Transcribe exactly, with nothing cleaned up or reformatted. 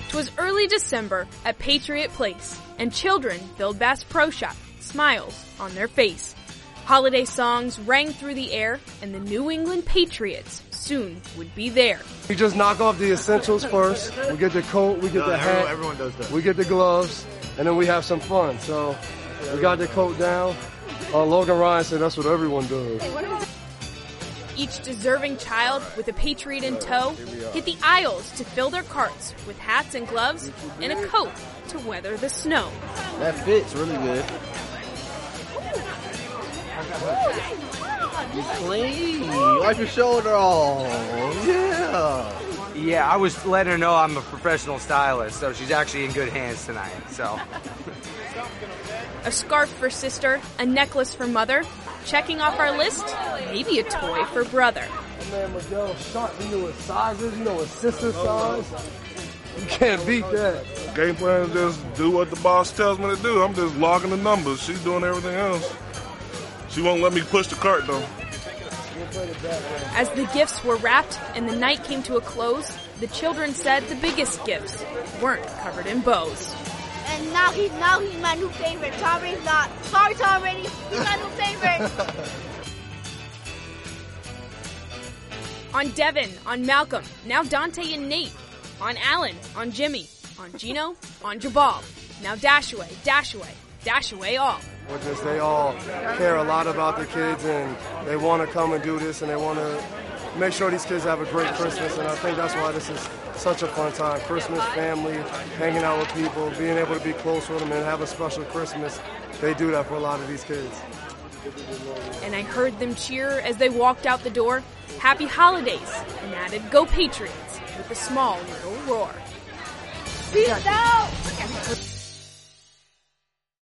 'Twas early December at Patriot Place, and children filled Bass Pro Shop, smiles on their face. Holiday songs rang through the air, and the New England Patriots soon would be there. We just knock off the essentials first. We get the coat, we get no, the everyone, hat, everyone does that. We get the gloves, and then we have some fun. So we got the coat down. Uh, Logan Ryan said that's what everyone does. Each deserving child with a Patriot in tow hit the aisles to fill their carts with hats and gloves and a coat to weather the snow. That fits really good. You clean. Wipe your shoulder off. Yeah. Yeah, I was letting her know I'm a professional stylist, so she's actually in good hands tonight. So. A scarf for sister, a necklace for mother. Checking off our list, maybe a toy for brother. My man Miguel Sharp, you know his sizes, you know his sister's size. You can't beat that. Game plan is just do what the boss tells me to do. I'm just logging the numbers. She's doing everything else. She won't let me push the cart though. As the gifts were wrapped and the night came to a close, the children said the biggest gifts weren't covered in bows. And now he's now he's my new favorite. Tom Brady's not. Sorry, Tom Brady. He's my new favorite. On Devin, on Malcolm, now Dante and Nate. On Alan, on Jimmy, on Gino, on Jabal. Now Dashaway, Dashaway, Dashaway all. Because they all care a lot about the kids and they want to come and do this and they want to make sure these kids have a great Christmas, and I think that's why this is such a fun time. Christmas, family, hanging out with people, being able to be close with them and have a special Christmas. They do that for a lot of these kids. And I heard them cheer as they walked out the door, Happy Holidays, and added Go Patriots with a small little roar. Peace out!